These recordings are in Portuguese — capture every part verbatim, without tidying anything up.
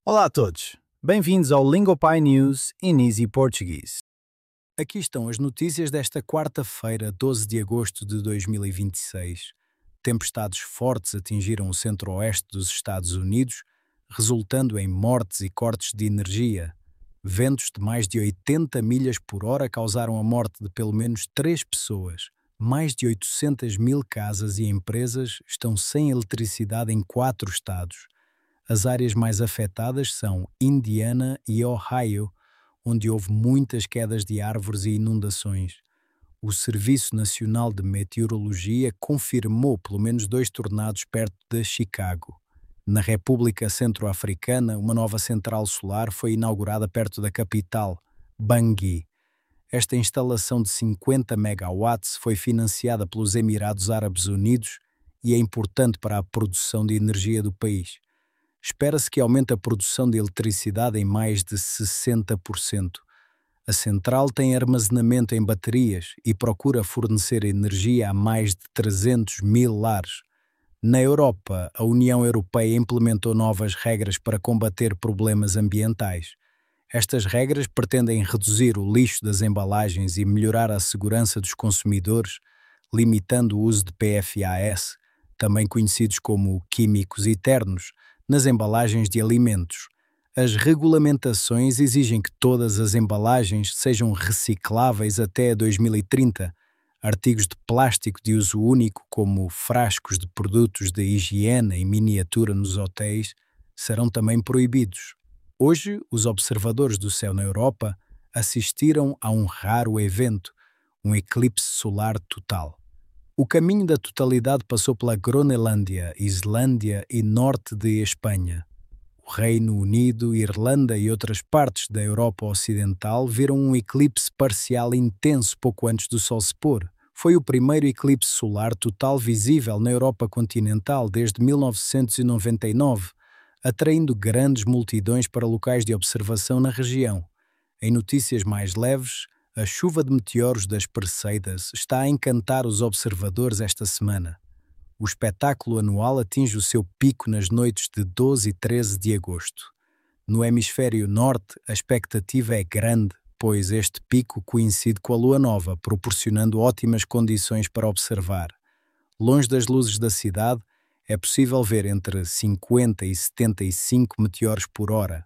Olá a todos, bem-vindos ao Lingopie News in Easy Portuguese. Aqui estão as notícias desta quarta-feira, doze de agosto de dois mil e vinte e seis. Tempestades fortes atingiram o centro-oeste dos Estados Unidos, resultando em mortes e cortes de energia. Ventos de mais de oitenta milhas por hora causaram a morte de pelo menos três pessoas. Mais de oitocentas mil casas e empresas estão sem eletricidade em quatro estados. As áreas mais afetadas são Indiana e Ohio, onde houve muitas quedas de árvores e inundações. O Serviço Nacional de Meteorologia confirmou pelo menos dois tornados perto de Chicago. Na República Centro-Africana, uma nova central solar foi inaugurada perto da capital, Bangui. Esta instalação de cinquenta megawatts foi financiada pelos Emirados Árabes Unidos e é importante para a produção de energia do país. Espera-se que aumente a produção de eletricidade em mais de sessenta por cento. A central tem armazenamento em baterias e procura fornecer energia a mais de trezentos mil lares. Na Europa, a União Europeia implementou novas regras para combater problemas ambientais. Estas regras pretendem reduzir o lixo das embalagens e melhorar a segurança dos consumidores, limitando o uso de P F A S, também conhecidos como químicos eternos, nas embalagens de alimentos. As regulamentações exigem que todas as embalagens sejam recicláveis até dois mil e trinta. Artigos de plástico de uso único, como frascos de produtos de higiene em miniatura nos hotéis, serão também proibidos. Hoje, os observadores do céu na Europa assistiram a um raro evento, um eclipse solar total. O caminho da totalidade passou pela Groenlândia, Islândia e norte de Espanha. O Reino Unido, Irlanda e outras partes da Europa Ocidental viram um eclipse parcial intenso pouco antes do Sol se pôr. Foi o primeiro eclipse solar total visível na Europa continental desde mil novecentos e noventa e nove, atraindo grandes multidões para locais de observação na região. Em notícias mais leves, a chuva de meteoros das Perseidas está a encantar os observadores esta semana. O espetáculo anual atinge o seu pico nas noites de doze e treze de agosto. No hemisfério norte, a expectativa é grande, pois este pico coincide com a lua nova, proporcionando ótimas condições para observar. Longe das luzes da cidade, é possível ver entre cinquenta e setenta e cinco meteoros por hora.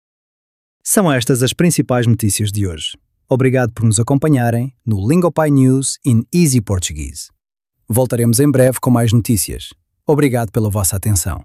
São estas as principais notícias de hoje. Obrigado por nos acompanharem no Lingopie News in Easy Portuguese. Voltaremos em breve com mais notícias. Obrigado pela vossa atenção.